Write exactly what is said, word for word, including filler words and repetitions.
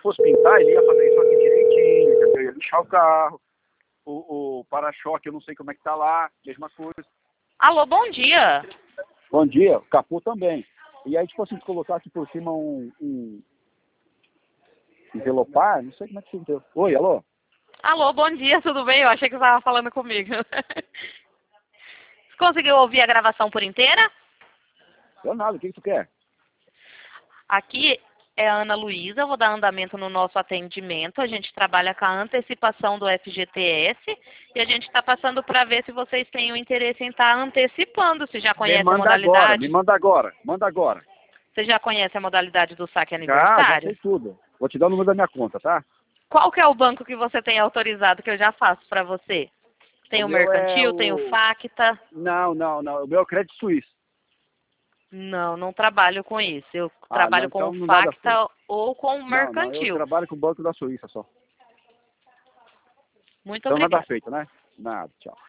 fosse pintar, ele ia fazer isso aqui direitinho, entendeu? Ia lixar o carro, o, o para-choque, eu não sei como é que tá lá, mesma coisa. Alô, bom dia. Bom dia, o capô também. E aí, tipo assim, colocar aqui por cima um, um envelopar, não sei como é que você entendeu. Oi, alô? Alô, bom dia, tudo bem? Eu achei que você estava falando comigo. Você conseguiu ouvir a gravação por inteira? Eu nada, o que, que tu quer? Aqui é a Ana Luísa, eu vou dar andamento no nosso atendimento. A gente trabalha com a antecipação do F G T S e a gente está passando para ver se vocês têm o interesse em estar antecipando, se já Me conhece a manda agora, me modalidade. manda agora, manda agora. Você já conhece a modalidade do saque Já, já aniversário? sei tudo. Vou te dar o número da minha conta, tá? Qual que é o banco que você tem autorizado que eu já faço para você? Tem O o meu é Mercantil, tem o o... Facta? Não, não, não. O meu é o Crédito Suíço. Não, não trabalho com isso. Eu Ah, não, trabalho com então o não dá da Suíça. Facta ou com o Não, não, eu Mercantil. trabalho com o Banco da Suíça só. Muito Então nada obrigada. feito, né? Nada, tchau.